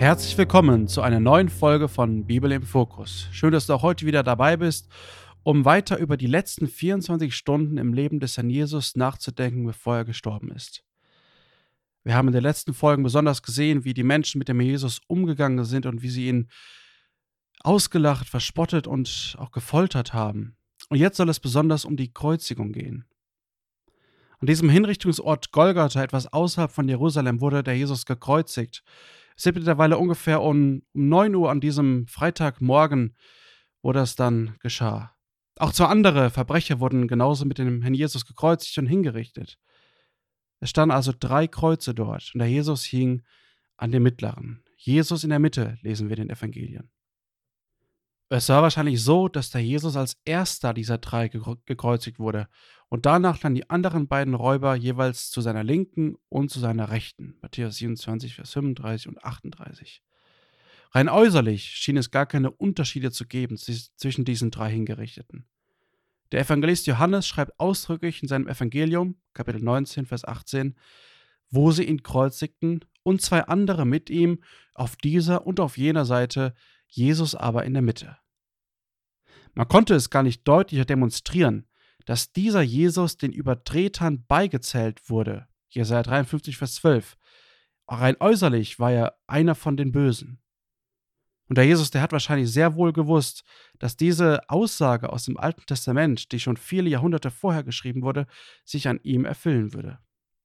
Herzlich willkommen zu einer neuen Folge von Bibel im Fokus. Schön, dass du auch heute wieder dabei bist, um weiter über die letzten 24 Stunden im Leben des Herrn Jesus nachzudenken, bevor er gestorben ist. Wir haben in den letzten Folgen besonders gesehen, wie die Menschen mit dem Herrn Jesus umgegangen sind und wie sie ihn ausgelacht, verspottet und auch gefoltert haben. Und jetzt soll es besonders um die Kreuzigung gehen. An diesem Hinrichtungsort Golgatha, etwas außerhalb von Jerusalem, wurde der Jesus gekreuzigt. Es ist mittlerweile ungefähr um 9 Uhr an diesem Freitagmorgen, wo das dann geschah. Auch zwei andere Verbrecher wurden genauso mit dem Herrn Jesus gekreuzigt und hingerichtet. Es standen also 3 Kreuze dort und der Jesus hing an dem mittleren. Jesus in der Mitte, lesen wir in den Evangelien. Es war wahrscheinlich so, dass der Jesus als erster dieser 3 gekreuzigt wurde und danach dann die anderen beiden Räuber jeweils zu seiner Linken und zu seiner Rechten. Matthäus 27, Vers 35 und 38. Rein äußerlich schien es gar keine Unterschiede zu geben zwischen diesen 3 Hingerichteten. Der Evangelist Johannes schreibt ausdrücklich in seinem Evangelium, Kapitel 19, Vers 18, wo sie ihn kreuzigten und 2 andere mit ihm auf dieser und auf jener Seite, Jesus aber in der Mitte. Man konnte es gar nicht deutlicher demonstrieren, dass dieser Jesus den Übertretern beigezählt wurde. Jesaja 53, Vers 12. Rein äußerlich war er einer von den Bösen. Und der Jesus, der hat wahrscheinlich sehr wohl gewusst, dass diese Aussage aus dem Alten Testament, die schon viele Jahrhunderte vorher geschrieben wurde, sich an ihm erfüllen würde.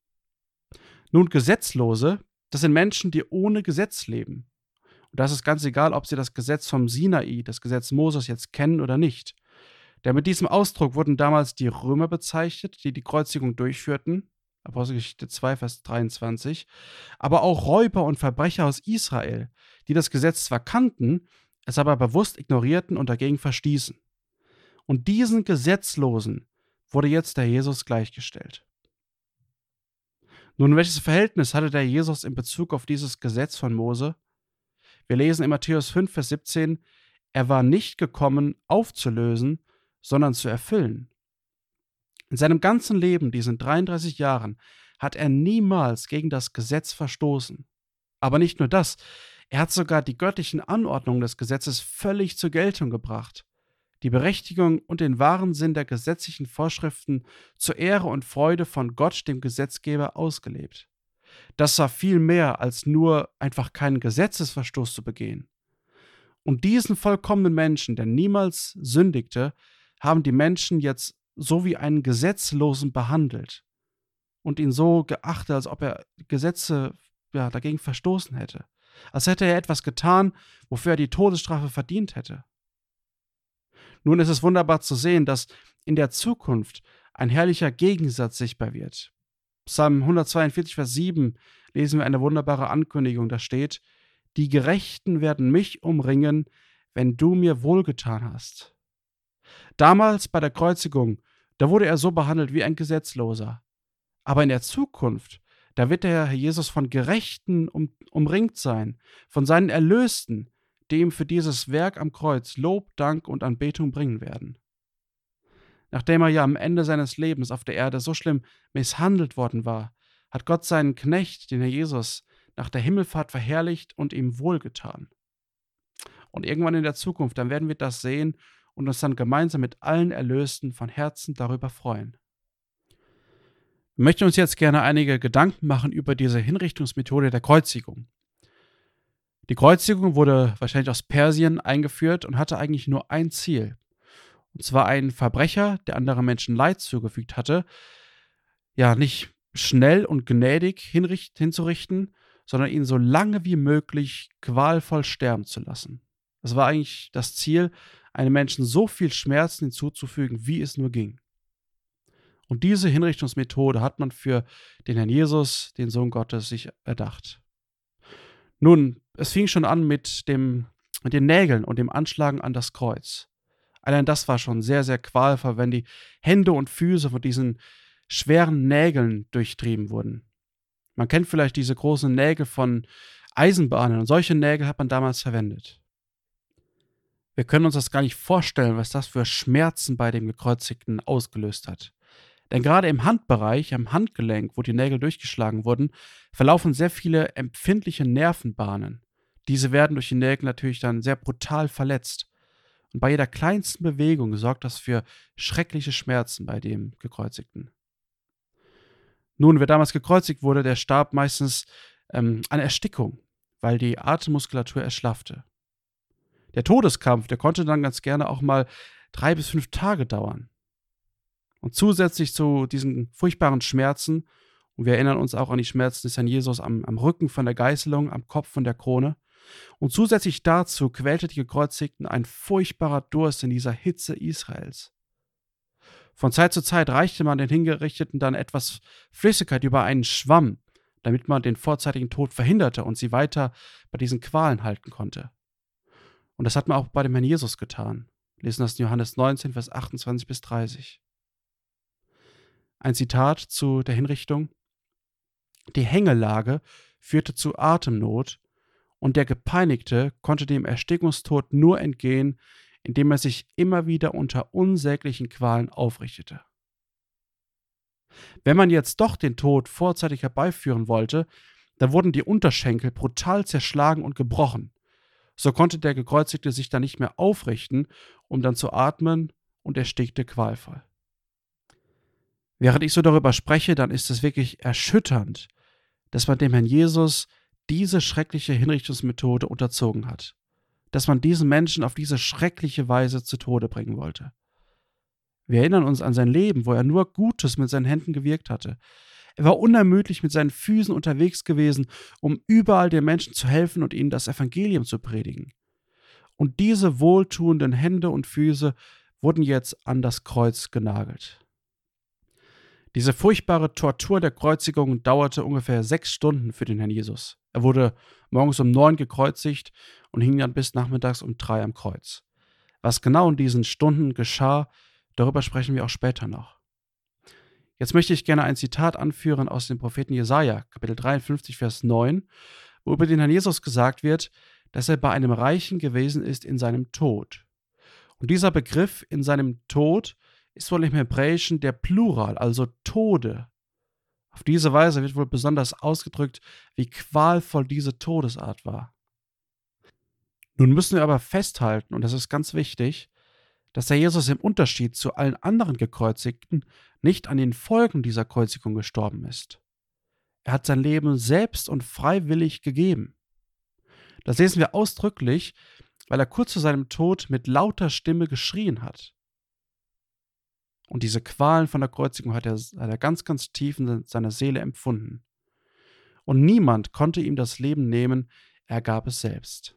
Nun, Gesetzlose, das sind Menschen, die ohne Gesetz leben. Und da ist es ganz egal, ob sie das Gesetz vom Sinai, das Gesetz Moses, jetzt kennen oder nicht. Denn mit diesem Ausdruck wurden damals die Römer bezeichnet, die die Kreuzigung durchführten, Apostelgeschichte 2, Vers 23, aber auch Räuber und Verbrecher aus Israel, die das Gesetz zwar kannten, es aber bewusst ignorierten und dagegen verstießen. Und diesen Gesetzlosen wurde jetzt der Jesus gleichgestellt. Nun, welches Verhältnis hatte der Jesus in Bezug auf dieses Gesetz von Mose? Wir lesen in Matthäus 5, Vers 17, er war nicht gekommen, aufzulösen, sondern zu erfüllen. In seinem ganzen Leben, diesen 33 Jahren, hat er niemals gegen das Gesetz verstoßen. Aber nicht nur das, er hat sogar die göttlichen Anordnungen des Gesetzes völlig zur Geltung gebracht, die Berechtigung und den wahren Sinn der gesetzlichen Vorschriften zur Ehre und Freude von Gott, dem Gesetzgeber, ausgelebt. Das war viel mehr, als nur einfach keinen Gesetzesverstoß zu begehen. Und diesen vollkommenen Menschen, der niemals sündigte, haben die Menschen jetzt so wie einen Gesetzlosen behandelt und ihn so geachtet, als ob er Gesetze dagegen verstoßen hätte. Als hätte er etwas getan, wofür er die Todesstrafe verdient hätte. Nun ist es wunderbar zu sehen, dass in der Zukunft ein herrlicher Gegensatz sichtbar wird. Psalm 142, Vers 7 lesen wir eine wunderbare Ankündigung, da steht, die Gerechten werden mich umringen, wenn du mir wohlgetan hast. Damals bei der Kreuzigung, da wurde er so behandelt wie ein Gesetzloser. Aber in der Zukunft, da wird der Herr Jesus von Gerechten umringt sein, von seinen Erlösten, die ihm für dieses Werk am Kreuz Lob, Dank und Anbetung bringen werden. Nachdem er ja am Ende seines Lebens auf der Erde so schlimm misshandelt worden war, hat Gott seinen Knecht, den Herr Jesus, nach der Himmelfahrt verherrlicht und ihm wohlgetan. Und irgendwann in der Zukunft, dann werden wir das sehen und uns dann gemeinsam mit allen Erlösten von Herzen darüber freuen. Wir möchten uns jetzt gerne einige Gedanken machen über diese Hinrichtungsmethode der Kreuzigung. Die Kreuzigung wurde wahrscheinlich aus Persien eingeführt und hatte eigentlich nur ein Ziel. Und zwar einen Verbrecher, der anderen Menschen Leid zugefügt hatte, nicht schnell und gnädig hinzurichten, sondern ihn so lange wie möglich qualvoll sterben zu lassen. Das war eigentlich das Ziel, einem Menschen so viel Schmerzen hinzuzufügen, wie es nur ging. Und diese Hinrichtungsmethode hat man für den Herrn Jesus, den Sohn Gottes, sich erdacht. Nun, es fing schon an mit den Nägeln und dem Anschlagen an das Kreuz. Allein das war schon sehr, sehr qualvoll, wenn die Hände und Füße von diesen schweren Nägeln durchtrieben wurden. Man kennt vielleicht diese großen Nägel von Eisenbahnen und solche Nägel hat man damals verwendet. Wir können uns das gar nicht vorstellen, was das für Schmerzen bei dem Gekreuzigten ausgelöst hat. Denn gerade im Handbereich, am Handgelenk, wo die Nägel durchgeschlagen wurden, verlaufen sehr viele empfindliche Nervenbahnen, Diese werden durch die Nägel natürlich dann sehr brutal verletzt. Und bei jeder kleinsten Bewegung sorgt das für schreckliche Schmerzen bei dem Gekreuzigten. Nun, wer damals gekreuzigt wurde, der starb meistens an Erstickung, weil die Atemmuskulatur erschlaffte. Der Todeskampf, der konnte dann ganz gerne auch mal 3 bis 5 Tage dauern. Und zusätzlich zu diesen furchtbaren Schmerzen, und wir erinnern uns auch an die Schmerzen des Herrn Jesus am Rücken von der Geißelung, am Kopf von der Krone, und zusätzlich dazu quälte die Gekreuzigten ein furchtbarer Durst in dieser Hitze Israels. Von Zeit zu Zeit reichte man den Hingerichteten dann etwas Flüssigkeit über einen Schwamm, damit man den vorzeitigen Tod verhinderte und sie weiter bei diesen Qualen halten konnte. Und das hat man auch bei dem Herrn Jesus getan. Wir lesen das in Johannes 19, Vers 28 bis 30. Ein Zitat zu der Hinrichtung: Die Hängelage führte zu Atemnot, und der Gepeinigte konnte dem Erstickungstod nur entgehen, indem er sich immer wieder unter unsäglichen Qualen aufrichtete. Wenn man jetzt doch den Tod vorzeitig herbeiführen wollte, dann wurden die Unterschenkel brutal zerschlagen und gebrochen. So konnte der Gekreuzigte sich dann nicht mehr aufrichten, um dann zu atmen, und erstickte qualvoll. Während ich so darüber spreche, dann ist es wirklich erschütternd, dass man dem Herrn Jesus diese schreckliche Hinrichtungsmethode unterzogen hat. Dass man diesen Menschen auf diese schreckliche Weise zu Tode bringen wollte. Wir erinnern uns an sein Leben, wo er nur Gutes mit seinen Händen gewirkt hatte. Er war unermüdlich mit seinen Füßen unterwegs gewesen, um überall den Menschen zu helfen und ihnen das Evangelium zu predigen. Und diese wohltuenden Hände und Füße wurden jetzt an das Kreuz genagelt. Diese furchtbare Tortur der Kreuzigung dauerte ungefähr 6 Stunden für den Herrn Jesus. Er wurde morgens um 9 gekreuzigt und hing dann bis nachmittags um 3 am Kreuz. Was genau in diesen Stunden geschah, darüber sprechen wir auch später noch. Jetzt möchte ich gerne ein Zitat anführen aus dem Propheten Jesaja, Kapitel 53, Vers 9, wo über den Herrn Jesus gesagt wird, dass er bei einem Reichen gewesen ist in seinem Tod. Und dieser Begriff in seinem Tod ist wohl im Hebräischen der Plural, also Tode. Auf diese Weise wird wohl besonders ausgedrückt, wie qualvoll diese Todesart war. Nun müssen wir aber festhalten, und das ist ganz wichtig, dass der Jesus im Unterschied zu allen anderen Gekreuzigten nicht an den Folgen dieser Kreuzigung gestorben ist. Er hat sein Leben selbst und freiwillig gegeben. Das lesen wir ausdrücklich, weil er kurz vor seinem Tod mit lauter Stimme geschrien hat. Und diese Qualen von der Kreuzigung hat er ganz, ganz tief in seiner Seele empfunden. Und niemand konnte ihm das Leben nehmen, er gab es selbst.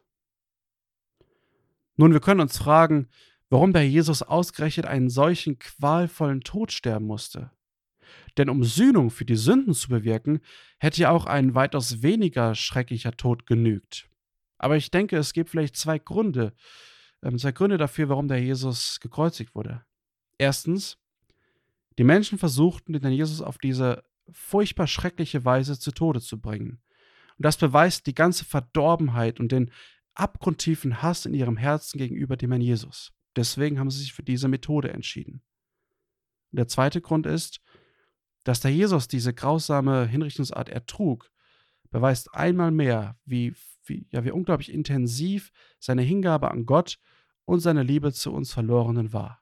Nun, wir können uns fragen, warum der Jesus ausgerechnet einen solchen qualvollen Tod sterben musste. Denn um Sühnung für die Sünden zu bewirken, hätte ja auch ein weitaus weniger schrecklicher Tod genügt. Aber ich denke, es gibt vielleicht zwei Gründe dafür, warum der Jesus gekreuzigt wurde. Erstens, die Menschen versuchten, den Herrn Jesus auf diese furchtbar schreckliche Weise zu Tode zu bringen. Und das beweist die ganze Verdorbenheit und den abgrundtiefen Hass in ihrem Herzen gegenüber dem Herrn Jesus. Deswegen haben sie sich für diese Methode entschieden. Und der zweite Grund ist, dass der Jesus diese grausame Hinrichtungsart ertrug, beweist einmal mehr, wie unglaublich intensiv seine Hingabe an Gott und seine Liebe zu uns Verlorenen war.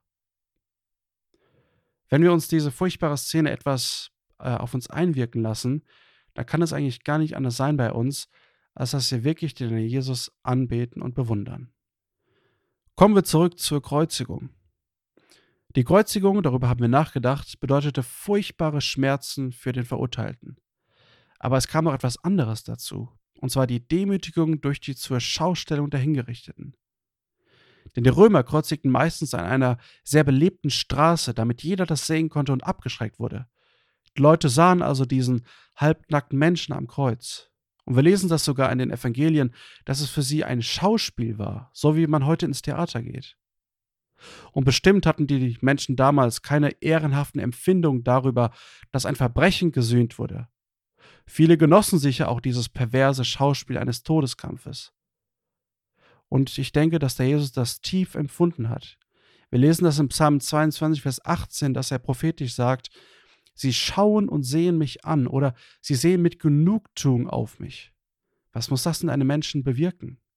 Wenn wir uns diese furchtbare Szene etwas auf uns einwirken lassen, dann kann es eigentlich gar nicht anders sein bei uns, als dass wir wirklich den Jesus anbeten und bewundern. Kommen wir zurück zur Kreuzigung. Die Kreuzigung, darüber haben wir nachgedacht, bedeutete furchtbare Schmerzen für den Verurteilten. Aber es kam noch etwas anderes dazu, und zwar die Demütigung durch die Zurschaustellung der Hingerichteten. Denn die Römer kreuzigten meistens an einer sehr belebten Straße, damit jeder das sehen konnte und abgeschreckt wurde. Die Leute sahen also diesen halbnackten Menschen am Kreuz. Und wir lesen das sogar in den Evangelien, dass es für sie ein Schauspiel war, so wie man heute ins Theater geht. Und bestimmt hatten die Menschen damals keine ehrenhaften Empfindungen darüber, dass ein Verbrechen gesühnt wurde. Viele genossen sicher auch dieses perverse Schauspiel eines Todeskampfes. Und ich denke, dass der Jesus das tief empfunden hat. Wir lesen das im Psalm 22, Vers 18, dass er prophetisch sagt, sie schauen und sehen mich an oder sie sehen mit Genugtuung auf mich. Was muss das in einem Menschen bewirken?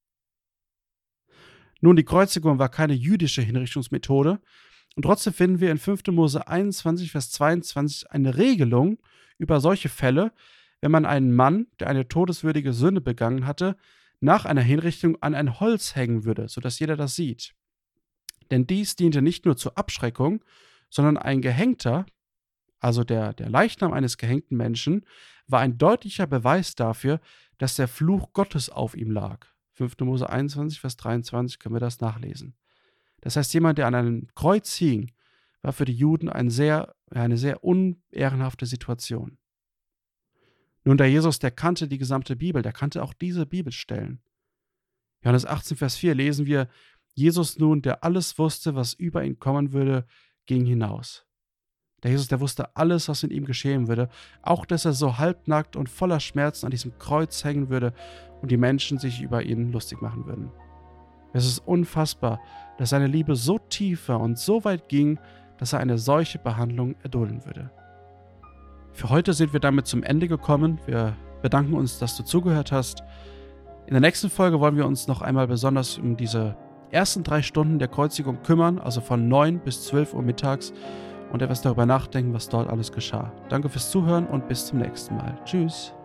Nun, die Kreuzigung war keine jüdische Hinrichtungsmethode und trotzdem finden wir in 5. Mose 21, Vers 22 eine Regelung über solche Fälle, wenn man einen Mann, der eine todeswürdige Sünde begangen hatte, nach einer Hinrichtung an ein Holz hängen würde, sodass jeder das sieht. Denn dies diente nicht nur zur Abschreckung, sondern ein Gehängter, also der Leichnam eines gehängten Menschen, war ein deutlicher Beweis dafür, dass der Fluch Gottes auf ihm lag. 5. Mose 21, Vers 23 können wir das nachlesen. Das heißt, jemand, der an einem Kreuz hing, war für die Juden eine sehr unehrenhafte Situation. Nun, der Jesus, der kannte die gesamte Bibel, der kannte auch diese Bibelstellen. Johannes 18, Vers 4 lesen wir, Jesus nun, der alles wusste, was über ihn kommen würde, ging hinaus. Der Jesus, der wusste alles, was in ihm geschehen würde, auch dass er so halbnackt und voller Schmerzen an diesem Kreuz hängen würde und die Menschen sich über ihn lustig machen würden. Es ist unfassbar, dass seine Liebe so tief war und so weit ging, dass er eine solche Behandlung erdulden würde. Für heute sind wir damit zum Ende gekommen. Wir bedanken uns, dass du zugehört hast. In der nächsten Folge wollen wir uns noch einmal besonders um diese ersten 3 Stunden der Kreuzigung kümmern, also von 9 bis 12 Uhr mittags, und etwas darüber nachdenken, was dort alles geschah. Danke fürs Zuhören und bis zum nächsten Mal. Tschüss.